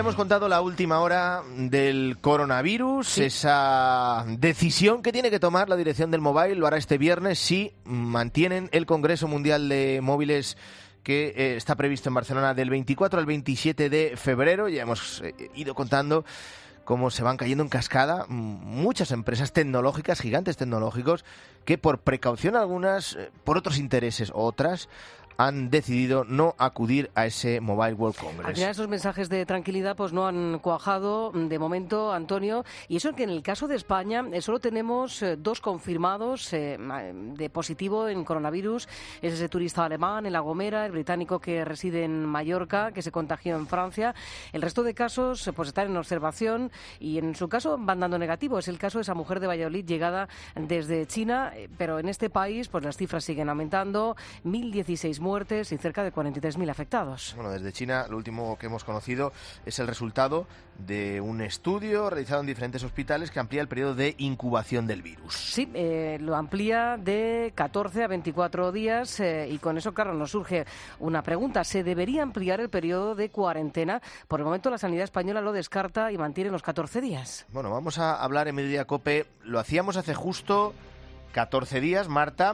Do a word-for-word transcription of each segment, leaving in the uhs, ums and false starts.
Hemos contado la última hora del coronavirus, sí. Esa decisión que tiene que tomar la dirección del Mobile, lo hará este viernes si mantienen el Congreso Mundial de Móviles que eh, está previsto en Barcelona del veinticuatro al veintisiete de febrero. Ya hemos eh, ido contando cómo se van cayendo en cascada muchas empresas tecnológicas, gigantes tecnológicos, que por precaución algunas, eh, por otros intereses otras, han decidido no acudir a ese Mobile World Congress. Al final esos mensajes de tranquilidad pues no han cuajado de momento, Antonio, y eso que en el caso de España eh, solo tenemos eh, dos confirmados eh, de positivo en coronavirus. Es ese turista alemán en La Gomera, el británico que reside en Mallorca, que se contagió en Francia. El resto de casos pues están en observación y en su caso van dando negativo. Es el caso de esa mujer de Valladolid llegada desde China, eh, pero en este país pues las cifras siguen aumentando, mil dieciséis muertes y cerca de cuarenta y tres mil afectados. Bueno, desde China lo último que hemos conocido es el resultado de un estudio realizado en diferentes hospitales que amplía el periodo de incubación del virus. Sí, eh, lo amplía de catorce a veinticuatro días eh, y con eso, claro, nos surge una pregunta. ¿Se debería ampliar el periodo de cuarentena? Por el momento la sanidad española lo descarta y mantiene los catorce días. Bueno, vamos a hablar en Mediodía COPE. Lo hacíamos hace justo catorce días, Marta,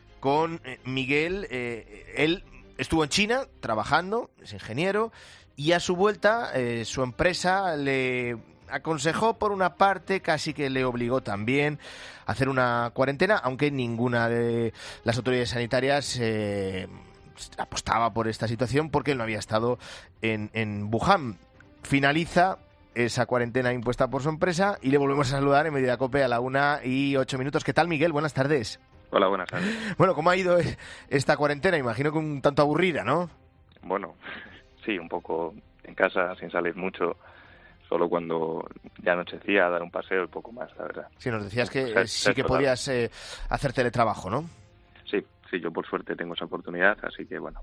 con eh, Miguel. Eh, él estuvo en China trabajando, es ingeniero, y a su vuelta eh, su empresa le aconsejó, por una parte, casi que le obligó también a hacer una cuarentena, aunque ninguna de las autoridades sanitarias eh, apostaba por esta situación porque él no había estado en, en Wuhan. Finaliza esa cuarentena impuesta por su empresa y le volvemos a saludar en Mediodía COPE a la una y ocho minutos. ¿Qué tal, Miguel? Buenas tardes. Hola, buenas tardes. Bueno, ¿cómo ha ido esta cuarentena? Imagino que un tanto aburrida, ¿no? Bueno, sí, un poco en casa, sin salir mucho, solo cuando ya anochecía, a dar un paseo y poco más, la verdad. Sí, nos decías que eh, sí que podías eh, hacer teletrabajo, ¿no? Sí, sí, yo por suerte tengo esa oportunidad, así que bueno.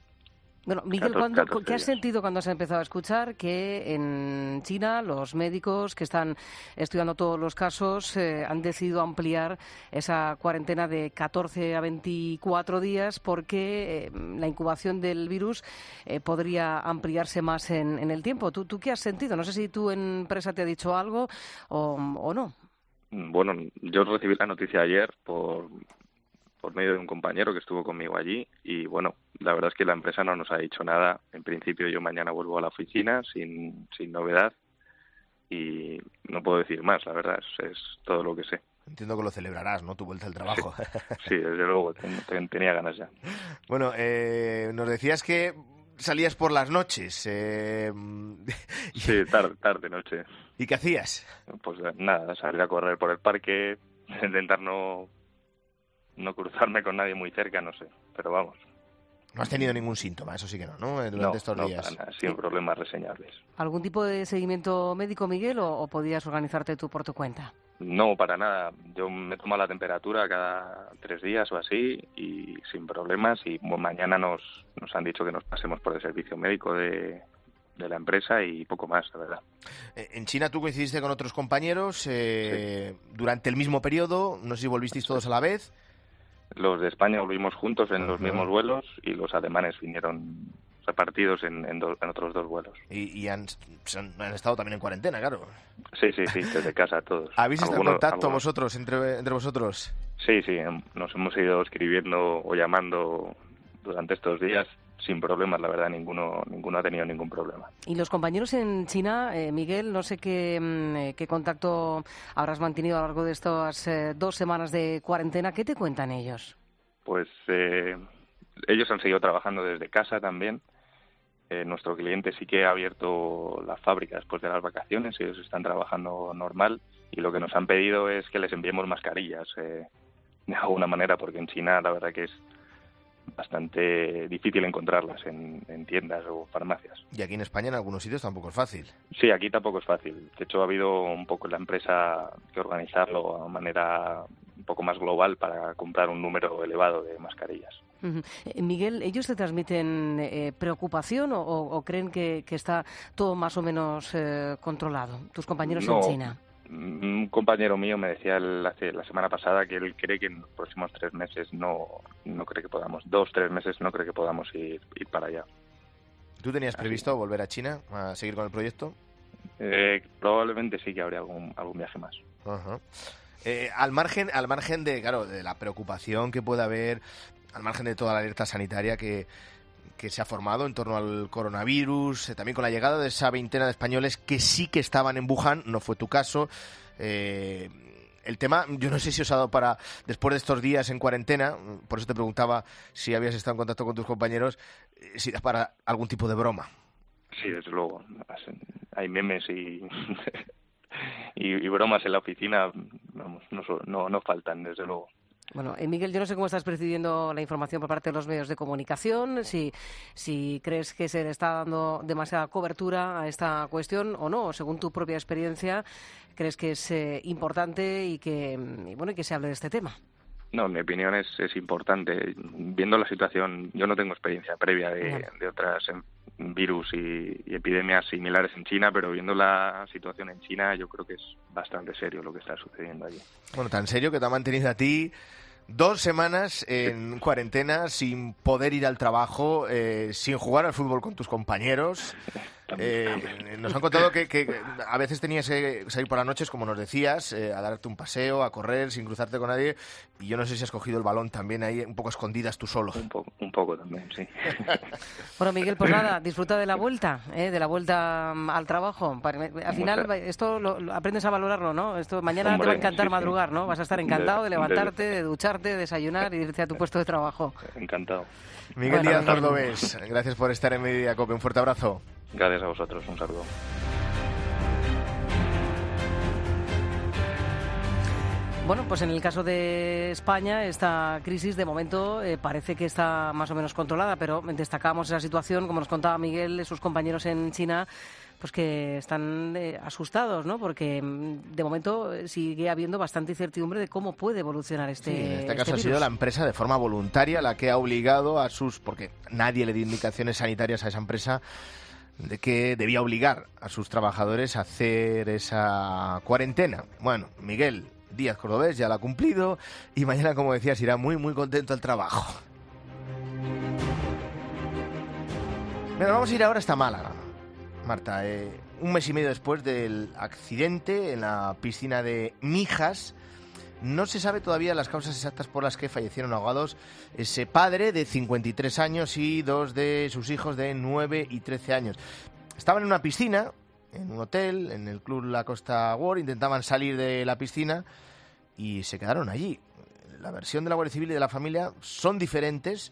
Bueno, Miguel, ¿cuándo, ¿qué has sentido cuando has empezado a escuchar que en China los médicos que están estudiando todos los casos eh, han decidido ampliar esa cuarentena de catorce a veinticuatro días porque eh, la incubación del virus eh, podría ampliarse más en, en el tiempo? ¿Tú, ¿Tú qué has sentido? No sé si tu empresa te ha dicho algo o, o no. Bueno, yo recibí la noticia ayer por... por medio de un compañero que estuvo conmigo allí y bueno, la verdad es que la empresa no nos ha dicho nada. En principio yo mañana vuelvo a la oficina sin, sin novedad y no puedo decir más, la verdad, es, es todo lo que sé. Entiendo que lo celebrarás, ¿no? Tu vuelta al trabajo. Sí, sí, desde luego, ten, ten, tenía ganas ya. Bueno, eh, nos decías que salías por las noches. Eh... Sí, tarde, tarde, noche. ¿Y qué hacías? Pues nada, salir a correr por el parque, intentar no... no cruzarme con nadie muy cerca, no sé, pero vamos. No has tenido ningún síntoma, eso sí que no, ¿no? Durante no, estos no, días. Nada, sin problemas reseñables. ¿Algún tipo de seguimiento médico, Miguel, o, o podías organizarte tú por tu cuenta? No, para nada. Yo me tomo la temperatura cada tres días o así y sin problemas y bueno, mañana nos, nos han dicho que nos pasemos por el servicio médico de... de la empresa y poco más, la verdad. En China tú coincidiste con otros compañeros eh, sí. durante el mismo periodo, no sé si volvisteis todos a la vez. Los de España volvimos juntos en los mismos vuelos y los alemanes vinieron repartidos en, en, do, en otros dos vuelos. Y, y han, han estado también en cuarentena, claro. Sí, sí, sí, desde casa todos. ¿Habéis estado en contacto algunos... vosotros, entre, entre vosotros? Sí, sí, nos hemos ido escribiendo o llamando durante estos días sin problemas, la verdad, ninguno ninguno ha tenido ningún problema. Y los compañeros en China, eh, Miguel, no sé qué, qué contacto habrás mantenido a lo largo de estas eh, dos semanas de cuarentena. ¿Qué te cuentan ellos? Pues eh, ellos han seguido trabajando desde casa también. Eh, nuestro cliente sí que ha abierto la fábrica después de las vacaciones, ellos están trabajando normal y lo que nos han pedido es que les enviemos mascarillas eh, de alguna manera, porque en China la verdad que es bastante difícil encontrarlas en, en tiendas o farmacias. Y aquí en España en algunos sitios tampoco es fácil. Sí, aquí tampoco es fácil. De hecho, ha habido un poco la empresa que organizarlo de manera un poco más global para comprar un número elevado de mascarillas. Uh-huh. Eh, Miguel, ¿ellos te transmiten eh, preocupación o, o creen que, que está todo más o menos eh, controlado, tus compañeros no. en China? Un compañero mío me decía el, hace, la semana pasada que él cree que en los próximos tres meses no no cree que podamos, dos, tres meses no cree que podamos ir, ir para allá. ¿Tú tenías previsto volver a China a seguir con el proyecto? Eh, probablemente sí que habría algún, algún viaje más. Uh-huh. Eh, al margen, al margen de, claro, de la preocupación que pueda haber, al margen de toda la alerta sanitaria que, que se ha formado en torno al coronavirus, eh, también con la llegada de esa veintena de españoles que sí que estaban en Wuhan, no fue tu caso. Eh, el tema, yo no sé si os ha dado para, después de estos días en cuarentena, por eso te preguntaba si habías estado en contacto con tus compañeros, eh, si da para algún tipo de broma. Sí, desde luego. Hay memes y, y, y bromas en la oficina, vamos, no, no, no faltan, desde luego. Bueno, eh, Miguel, yo no sé cómo estás percibiendo la información por parte de los medios de comunicación, si, si crees que se le está dando demasiada cobertura a esta cuestión o no, o según tu propia experiencia, crees que es eh, importante y que, y bueno, y que se hable de este tema. No, mi opinión es, es importante. Viendo la situación, yo no tengo experiencia previa de, de otras virus y, y epidemias similares en China, pero viendo la situación en China, yo creo que es bastante serio lo que está sucediendo allí. Bueno, tan serio que te ha mantenido a ti dos semanas en sí. cuarentena, sin poder ir al trabajo, eh, sin jugar al fútbol con tus compañeros. Eh, nos han contado que, que a veces tenías que salir por las noches, como nos decías, eh, a darte un paseo, a correr sin cruzarte con nadie. Y yo no sé si has cogido el balón también ahí, un poco escondidas tú solo. Un poco, un poco también, sí. Bueno, Miguel, pues nada, disfruta de la vuelta, ¿eh? de la vuelta al trabajo. Al final, esto lo, lo aprendes a valorarlo, ¿no? Esto mañana Hombre, te va a encantar sí, madrugar, ¿no? Vas a estar encantado de, de levantarte, de... de ducharte, de desayunar y irte a tu puesto de trabajo. Encantado. Miguel bueno, Díaz Cordobés, gracias por estar en Mediodía Cope. Un fuerte abrazo. Gracias a vosotros, un saludo. Bueno, pues en el caso de España, esta crisis de momento eh, parece que está más o menos controlada, pero destacamos esa situación, como nos contaba Miguel, de sus compañeros en China, pues que están eh, asustados, ¿no? Porque de momento sigue habiendo bastante incertidumbre de cómo puede evolucionar este virus. Sí, en este caso este ha virus. sido la empresa de forma voluntaria la que ha obligado a sus... porque nadie le dio indicaciones sanitarias a esa empresa de que debía obligar a sus trabajadores a hacer esa cuarentena. Bueno, Miguel Díaz Cordobés ya la ha cumplido y mañana, como decías, irá muy, muy contento al trabajo. Bueno, vamos a ir ahora hasta Málaga, Marta. Eh, un mes y medio después del accidente en la piscina de Mijas, no se sabe todavía las causas exactas por las que fallecieron ahogados ese padre de cincuenta y tres años y dos de sus hijos de nueve y trece años. Estaban en una piscina, en un hotel, en el Club La Costa World, intentaban salir de la piscina y se quedaron allí. La versión de la Guardia Civil y de la familia son diferentes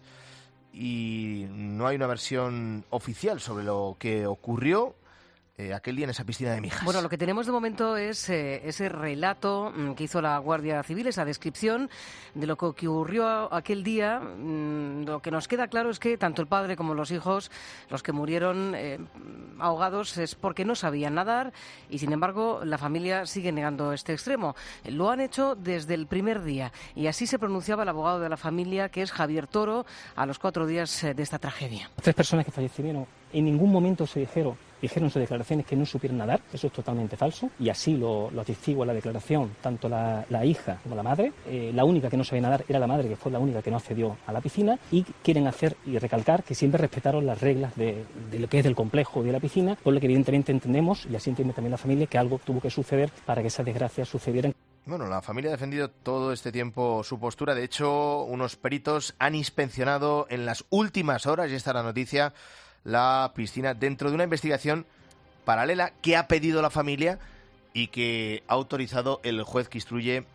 y no hay una versión oficial sobre lo que ocurrió Eh, aquel día en esa piscina de Mijas. Bueno, lo que tenemos de momento es eh, ese relato mm, que hizo la Guardia Civil, esa descripción de lo que ocurrió aquel día. Mm, lo que nos queda claro es que tanto el padre como los hijos, los que murieron eh, ahogados, es porque no sabían nadar y, sin embargo, la familia sigue negando este extremo. Lo han hecho desde el primer día y así se pronunciaba el abogado de la familia, que es Javier Toro, a los cuatro días de esta tragedia. Tres personas que fallecieron, en ningún momento se dijeron Dijeron en sus declaraciones que no supieron nadar, eso es totalmente falso, y así lo, lo atestigua la declaración tanto la, la hija como la madre. Eh, la única que no sabía nadar era la madre, que fue la única que no accedió a la piscina, y quieren hacer y recalcar que siempre respetaron las reglas de, de lo que es del complejo de la piscina, por lo que evidentemente entendemos, y así entiende también la familia, que algo tuvo que suceder para que esas desgracias sucedieran. Bueno, la familia ha defendido todo este tiempo su postura. De hecho, unos peritos han inspeccionado en las últimas horas, y esta es la noticia, la piscina dentro de una investigación paralela que ha pedido la familia y que ha autorizado el juez que instruye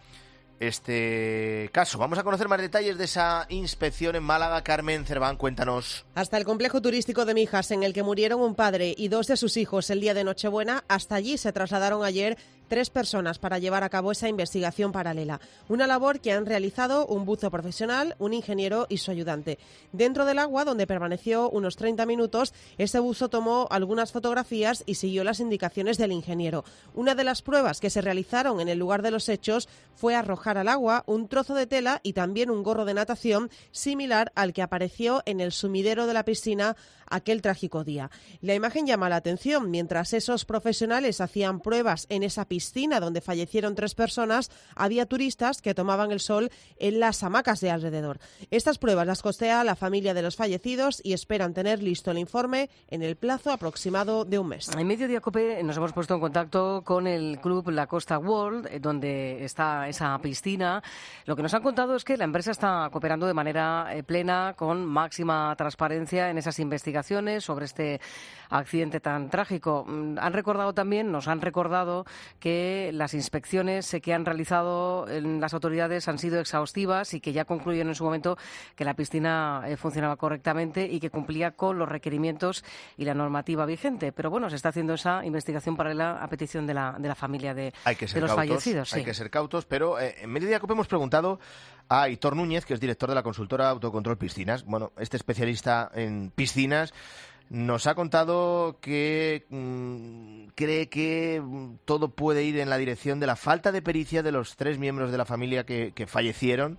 este caso. Vamos a conocer más detalles de esa inspección en Málaga. Carmen Cerván, cuéntanos. Hasta el complejo turístico de Mijas, en el que murieron un padre y dos de sus hijos el día de Nochebuena, hasta allí se trasladaron ayer tres personas para llevar a cabo esa investigación paralela. Una labor que han realizado un buzo profesional, un ingeniero y su ayudante. Dentro del agua, donde permaneció unos treinta minutos, ese buzo tomó algunas fotografías y siguió las indicaciones del ingeniero. Una de las pruebas que se realizaron en el lugar de los hechos fue arrojar al agua un trozo de tela y también un gorro de natación similar al que apareció en el sumidero de la piscina aquel trágico día. La imagen llama la atención. Mientras esos profesionales hacían pruebas en esa piscina, piscina donde fallecieron tres personas había turistas que tomaban el sol en las hamacas de alrededor. Estas pruebas las costea la familia de los fallecidos y esperan tener listo el informe en el plazo aproximado de un mes. En Mediodía Cope nos hemos puesto en contacto con el club La Costa World, donde está esa piscina. Lo que nos han contado es que la empresa está cooperando de manera eh, plena, con máxima transparencia en esas investigaciones sobre este accidente tan trágico. Han recordado también, nos han recordado que las inspecciones que han realizado en las autoridades han sido exhaustivas y que ya concluyeron en su momento que la piscina eh, funcionaba correctamente y que cumplía con los requerimientos y la normativa vigente. Pero bueno, se está haciendo esa investigación paralela a petición de la, de la familia de, hay que ser de los cautos, fallecidos. Sí. Hay que ser cautos, pero eh, en Mediodía Cope hemos preguntado a Aitor Núñez, que es director de la consultora Autocontrol Piscinas. Bueno, este especialista en piscinas nos ha contado que mmm, cree que mmm, todo puede ir en la dirección de la falta de pericia de los tres miembros de la familia que, que fallecieron,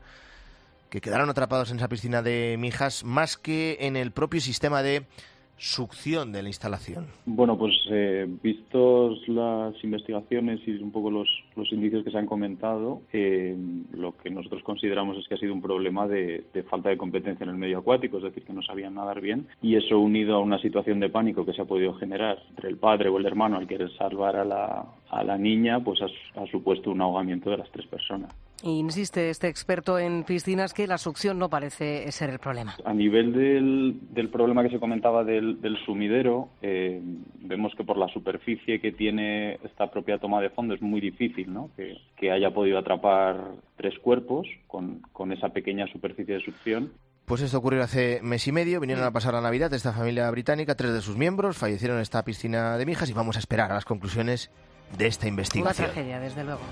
que quedaron atrapados en esa piscina de Mijas, más que en el propio sistema de succión de la instalación. Bueno, pues eh, vistos las investigaciones y un poco los, los indicios que se han comentado, eh, lo que nosotros consideramos es que ha sido un problema de, de falta de competencia en el medio acuático, es decir, que no sabían nadar bien, y eso unido a una situación de pánico que se ha podido generar entre el padre o el hermano al querer salvar a la, a la niña, pues ha, ha supuesto un ahogamiento de las tres personas. Insiste este experto en piscinas que la succión no parece ser el problema. A nivel del, del problema que se comentaba del, del sumidero, eh, vemos que por la superficie que tiene esta propia toma de fondo es muy difícil, ¿no?, que, que haya podido atrapar tres cuerpos con, con esa pequeña superficie de succión. Pues esto ocurrió hace mes y medio, vinieron a pasar la Navidad de esta familia británica, tres de sus miembros fallecieron en esta piscina de Mijas y vamos a esperar a las conclusiones de esta investigación. Una tragedia, desde luego.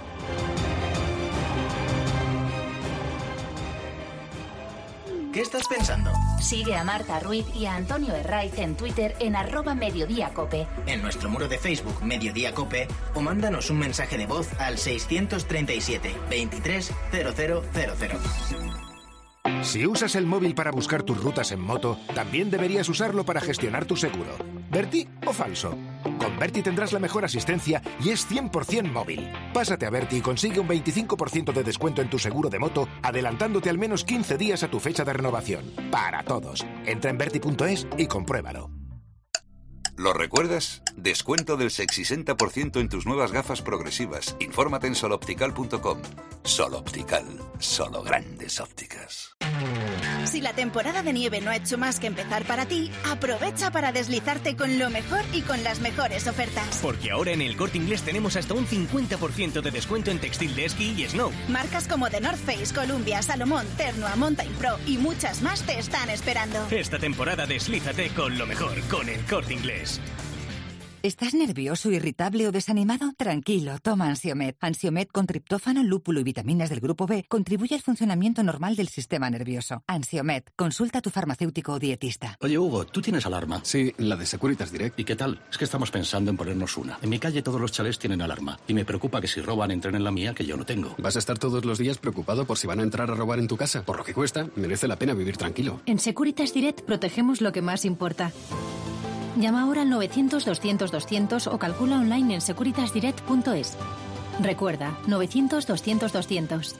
¿Qué estás pensando? Sigue a Marta Ruiz y a Antonio Herraiz en Twitter en arroba Mediodía Cope. En nuestro muro de Facebook Mediodía Cope o mándanos un mensaje de voz al seiscientos treinta y siete, veintitrés, cero cero cero cero. Si usas el móvil para buscar tus rutas en moto, también deberías usarlo para gestionar tu seguro. ¿Berti o falso? Con Berti tendrás la mejor asistencia y es cien por ciento móvil. Pásate a Berti y consigue un veinticinco por ciento de descuento en tu seguro de moto, adelantándote al menos quince días a tu fecha de renovación. Para todos. Entra en berti punto es y compruébalo. ¿Lo recuerdas? Descuento del sesenta por ciento en tus nuevas gafas progresivas. Infórmate en soloptical punto com. Soloptical. Solo grandes ópticas. Si la temporada de nieve no ha hecho más que empezar para ti, aprovecha para deslizarte con lo mejor y con las mejores ofertas. Porque ahora en el Corte Inglés tenemos hasta un cincuenta por ciento de descuento en textil de esquí y snow. Marcas como The North Face, Columbia, Salomón, Ternua, Mountain Pro y muchas más te están esperando. Esta temporada deslízate con lo mejor con el Corte Inglés. ¿Estás nervioso, irritable o desanimado? Tranquilo, toma Ansiomed. Ansiomed con triptófano, lúpulo y vitaminas del grupo B contribuye al funcionamiento normal del sistema nervioso. Ansiomed, consulta a tu farmacéutico o dietista. Oye, Hugo, ¿tú tienes alarma? Sí, la de Securitas Direct. ¿Y qué tal? Es que estamos pensando en ponernos una. En mi calle todos los chalés tienen alarma y me preocupa que si roban entren en la mía, que yo no tengo. ¿Vas a estar todos los días preocupado por si van a entrar a robar en tu casa? Por lo que cuesta, merece la pena vivir tranquilo. En Securitas Direct protegemos lo que más importa. Llama ahora al novecientos, doscientos, doscientos o calcula online en securitas direct punto es. Recuerda, novecientos, doscientos, doscientos.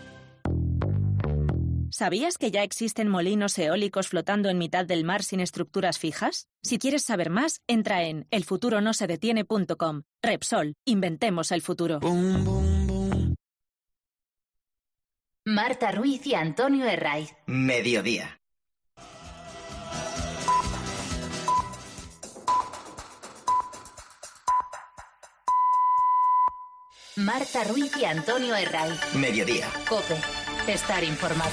¿Sabías que ya existen molinos eólicos flotando en mitad del mar sin estructuras fijas? Si quieres saber más, entra en el futuro no se detiene punto com. Repsol, inventemos el futuro. Boom, boom, boom. Marta Ruiz y Antonio Herraiz. Mediodía. Marta Ruiz y Antonio Herraiz. Mediodía. Cope. Estar informado.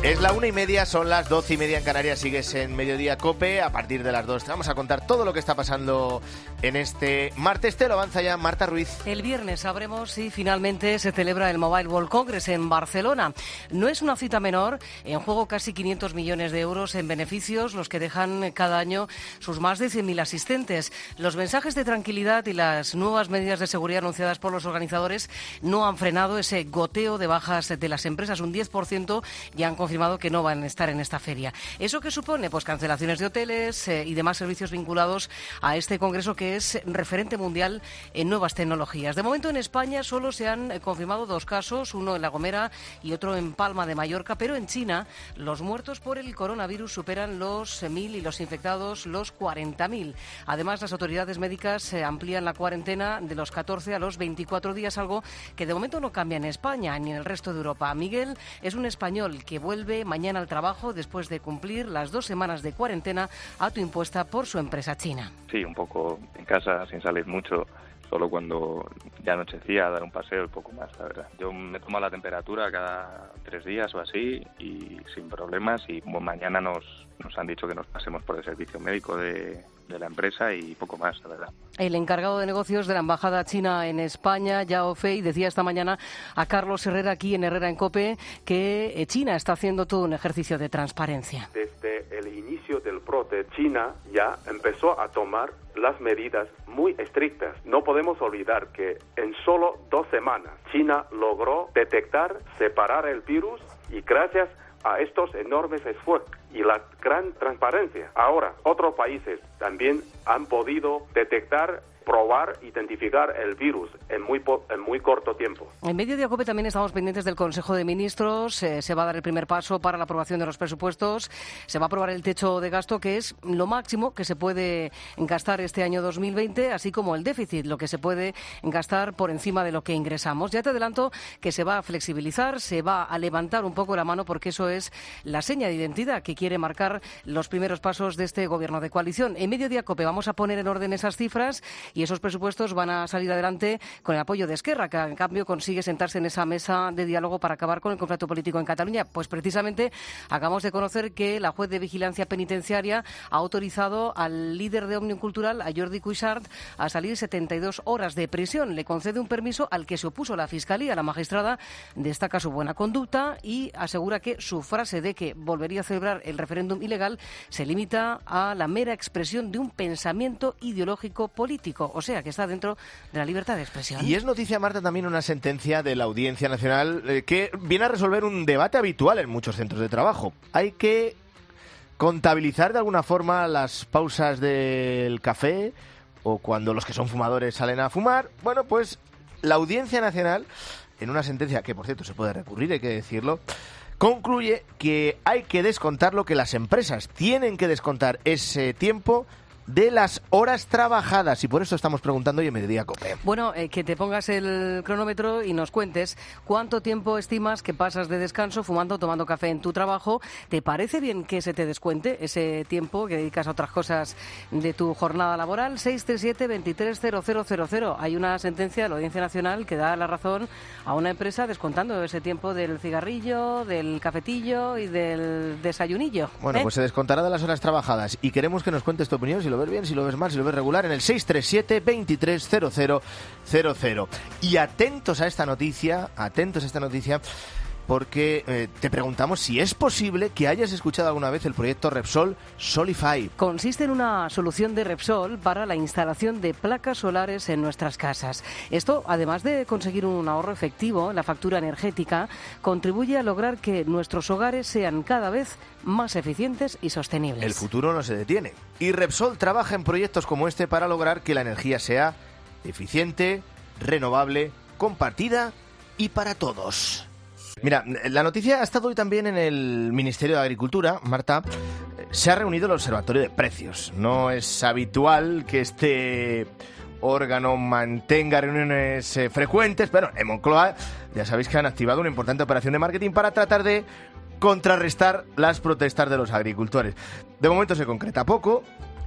Es la una y media, son las doce y media en Canarias, sigues en Mediodía COPE. A partir de las dos te vamos a contar todo lo que está pasando en este martes. Te lo avanza ya Marta Ruiz. El viernes sabremos si finalmente se celebra el Mobile World Congress en Barcelona. No es una cita menor, en juego casi quinientos millones de euros en beneficios, los que dejan cada año sus más de cien mil asistentes. Los mensajes de tranquilidad y las nuevas medidas de seguridad anunciadas por los organizadores no han frenado ese goteo de bajas de las empresas. Un diez por ciento ya han confirmado que no van a estar en esta feria. ¿Eso qué supone? Pues cancelaciones de hoteles eh, y demás servicios vinculados a este congreso que es referente mundial en nuevas tecnologías. De momento en España solo se han eh, confirmado dos casos, uno en La Gomera y otro en Palma de Mallorca, pero en China los muertos por el coronavirus superan los mil y los infectados los cuarenta mil. Además, las autoridades médicas eh, amplían la cuarentena de los catorce a los veinticuatro días, algo que de momento no cambia en España ni en el resto de Europa. Miguel es un español que vuelve mañana al trabajo después de cumplir las dos semanas de cuarentena autoimpuesta por su empresa china. Sí, un poco en casa, sin salir mucho, solo cuando ya anochecía, dar un paseo y poco más, la verdad. Yo me tomo la temperatura cada tres días o así y sin problemas, y bueno, mañana nos, nos han dicho que nos pasemos por el servicio médico de, de la empresa y poco más, la verdad. El encargado de negocios de la Embajada China en España, Yao Fei, decía esta mañana a Carlos Herrera aquí en Herrera en COPE que China está haciendo todo un ejercicio de transparencia. Desde el inicio del brote, China ya empezó a tomar las medidas muy estrictas. No podemos olvidar que en solo dos semanas China logró detectar, separar el virus, y gracias a estos enormes esfuerzos y la gran transparencia, ahora otros países también han podido detectar, probar, identificar el virus en muy po- en muy corto tiempo. En Mediodía COPE también estamos pendientes del Consejo de Ministros. Eh, se va a dar el primer paso para la aprobación de los presupuestos. Se va a aprobar el techo de gasto, que es lo máximo que se puede gastar este año dos mil veinte, así como el déficit, lo que se puede gastar por encima de lo que ingresamos. Ya te adelanto que se va a flexibilizar, se va a levantar un poco la mano, porque eso es la seña de identidad que quiere marcar los primeros pasos de este gobierno de coalición. En Mediodía COPE vamos a poner en orden esas cifras, y esos presupuestos van a salir adelante con el apoyo de Esquerra, que en cambio consigue sentarse en esa mesa de diálogo para acabar con el conflicto político en Cataluña. Pues precisamente acabamos de conocer que la juez de vigilancia penitenciaria ha autorizado al líder de Òmnium Cultural, a Jordi Cuixart, a salir setenta y dos horas de prisión. Le concede un permiso al que se opuso la Fiscalía. La magistrada destaca su buena conducta y asegura que su frase de que volvería a celebrar el referéndum ilegal se limita a la mera expresión de un pensamiento ideológico político, o sea, que está dentro de la libertad de expresión. Y es noticia, Marta, también una sentencia de la Audiencia Nacional eh, que viene a resolver un debate habitual en muchos centros de trabajo. Hay que contabilizar de alguna forma las pausas del café o cuando los que son fumadores salen a fumar. Bueno, pues la Audiencia Nacional, en una sentencia que, por cierto, se puede recurrir, hay que decirlo, concluye que hay que descontar lo que las empresas tienen que descontar ese tiempo de las horas trabajadas, y por eso estamos preguntando hoy en Mediodía COPE. Bueno, eh, que te pongas el cronómetro y nos cuentes cuánto tiempo estimas que pasas de descanso fumando o tomando café en tu trabajo. ¿Te parece bien que se te descuente ese tiempo que dedicas a otras cosas de tu jornada laboral? seis tres siete, veintitrés cero cero cero cero. Hay una sentencia de la Audiencia Nacional que da la razón a una empresa descontando ese tiempo del cigarrillo, del cafetillo y del desayunillo. Bueno, ¿eh? pues se descontará de las horas trabajadas, y queremos que nos cuentes tu opinión, si lo ves bien, si lo ves mal, si lo ves regular, en el seis tres siete, veintitrés cero cero cero cero. Y atentos a esta noticia, atentos a esta noticia, porque eh, te preguntamos si es posible que hayas escuchado alguna vez el proyecto Repsol Solify. Consiste en una solución de Repsol para la instalación de placas solares en nuestras casas. Esto, además de conseguir un ahorro efectivo en la factura energética, contribuye a lograr que nuestros hogares sean cada vez más eficientes y sostenibles. El futuro no se detiene, y Repsol trabaja en proyectos como este para lograr que la energía sea eficiente, renovable, compartida y para todos. Mira, la noticia ha estado hoy también en el Ministerio de Agricultura, Marta. Se ha reunido el Observatorio de Precios. No es habitual que este órgano mantenga reuniones eh, frecuentes, pero en Moncloa ya sabéis que han activado una importante operación de marketing para tratar de contrarrestar las protestas de los agricultores. De momento se concreta poco,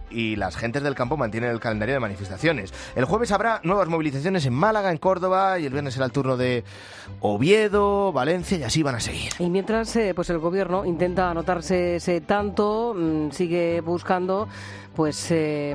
y las gentes del campo mantienen el calendario de manifestaciones. El jueves habrá nuevas movilizaciones en Málaga, en Córdoba, y el viernes será el turno de Oviedo, Valencia, y así van a seguir. Y mientras eh, pues el gobierno intenta anotarse ese tanto, mmm, sigue buscando pues eh,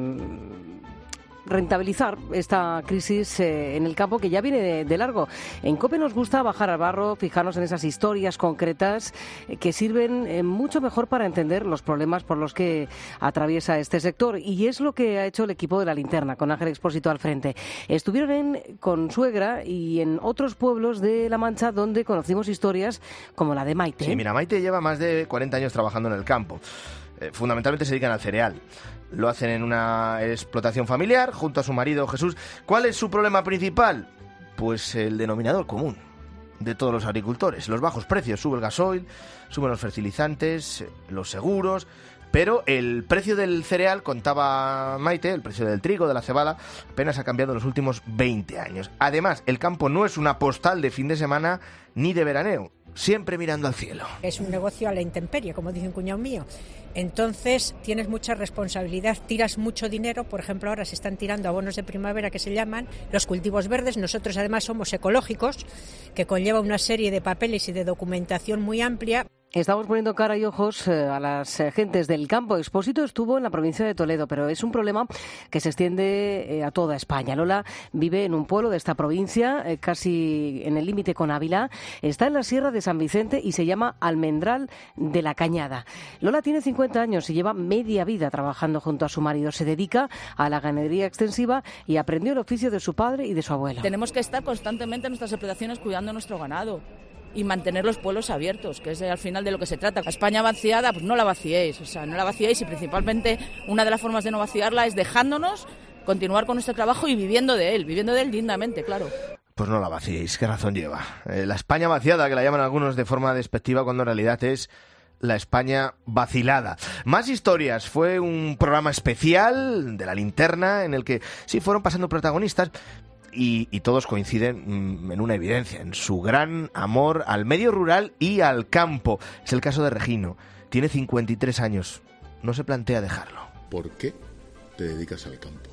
rentabilizar esta crisis eh, en el campo, que ya viene de, de largo. En COPE nos gusta bajar al barro, fijarnos en esas historias concretas eh, que sirven eh, mucho mejor para entender los problemas por los que atraviesa este sector, y es lo que ha hecho el equipo de La Linterna, con Ángel Expósito al frente. Estuvieron en Consuegra y en otros pueblos de La Mancha donde conocimos historias como la de Maite. Sí, mira, Maite lleva más de cuarenta años trabajando en el campo. Eh, fundamentalmente se dedican al cereal. Lo hacen en una explotación familiar junto a su marido Jesús. ¿Cuál es su problema principal? Pues el denominador común de todos los agricultores: los bajos precios. Sube el gasoil, suben los fertilizantes, los seguros, pero el precio del cereal, contaba Maite, el precio del trigo, de la cebada, apenas ha cambiado en los últimos veinte años. Además, el campo no es una postal de fin de semana ni de veraneo, siempre mirando al cielo. Es un negocio a la intemperie, como dice un cuñado mío. Entonces tienes mucha responsabilidad, tiras mucho dinero. Por ejemplo, ahora se están tirando abonos de primavera, que se llaman los cultivos verdes. Nosotros además somos ecológicos, que conlleva una serie de papeles y de documentación muy amplia. Estamos poniendo cara y ojos eh, a las eh, gentes del campo. Expósito estuvo en la provincia de Toledo, pero es un problema que se extiende eh, a toda España. Lola vive en un pueblo de esta provincia, eh, casi en el límite con Ávila. Está en la Sierra de San Vicente y se llama Almendral de la Cañada. Lola tiene cincuenta años y lleva media vida trabajando junto a su marido. Se dedica a la ganadería extensiva y aprendió el oficio de su padre y de su abuelo. Tenemos que estar constantemente en nuestras explotaciones cuidando nuestro ganado y mantener los pueblos abiertos, que es al final de lo que se trata. España vaciada, pues no la vaciéis, o sea, no la vaciéis, y principalmente una de las formas de no vaciarla es dejándonos continuar con nuestro trabajo y viviendo de él, viviendo de él dignamente, claro. Pues no la vaciéis, ¿qué razón lleva? Eh, la España vaciada, que la llaman algunos de forma despectiva, cuando en realidad es la España vacilada. Más historias. Fue un programa especial de La Linterna en el que sí fueron pasando protagonistas, Y, y todos coinciden mm, en una evidencia, en su gran amor al medio rural y al campo. Es el caso de Regino. Tiene cincuenta y tres años. No se plantea dejarlo. ¿Por qué te dedicas al campo?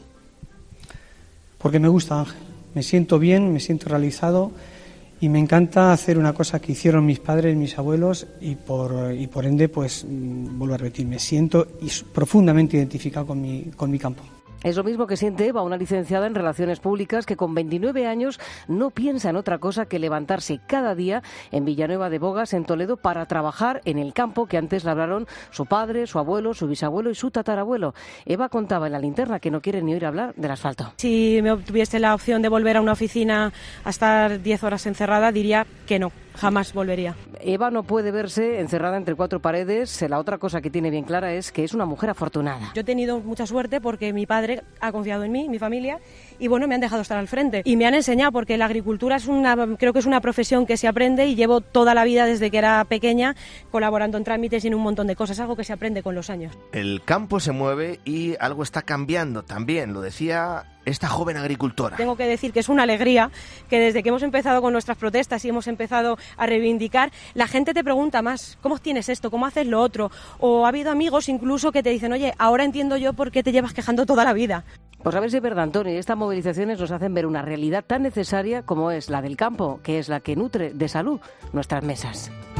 Porque me gusta, Ángel. Me siento bien, me siento realizado y me encanta hacer una cosa que hicieron mis padres, mis abuelos, y por, y por ende, pues, mm, vuelvo a repetir, me siento profundamente identificado con mi, con mi campo. Es lo mismo que siente Eva, una licenciada en Relaciones Públicas que con veintinueve años no piensa en otra cosa que levantarse cada día en Villanueva de Bogas, en Toledo, para trabajar en el campo que antes labraron su padre, su abuelo, su bisabuelo y su tatarabuelo. Eva contaba en La Linterna que no quiere ni oír hablar del asfalto. Si me tuviese la opción de volver a una oficina a estar diez horas encerrada, diría que no. Jamás volvería. Eva no puede verse encerrada entre cuatro paredes. La otra cosa que tiene bien clara es que es una mujer afortunada. Yo he tenido mucha suerte porque mi padre ha confiado en mí, mi familia, y bueno, me han dejado estar al frente. Y me han enseñado, porque la agricultura es una, creo que es una profesión que se aprende, y llevo toda la vida desde que era pequeña colaborando en trámites y en un montón de cosas, algo que se aprende con los años. El campo se mueve y algo está cambiando también, lo decía esta joven agricultora. Tengo que decir que es una alegría que desde que hemos empezado con nuestras protestas y hemos empezado a reivindicar, la gente te pregunta más: ¿cómo tienes esto? ¿Cómo haces lo otro? O ha habido amigos incluso que te dicen: oye, ahora entiendo yo por qué te llevas quejando toda la vida. Pues a ver si es verdad, Antonio. Estas movilizaciones nos hacen ver una realidad tan necesaria como es la del campo, que es la que nutre de salud nuestras mesas.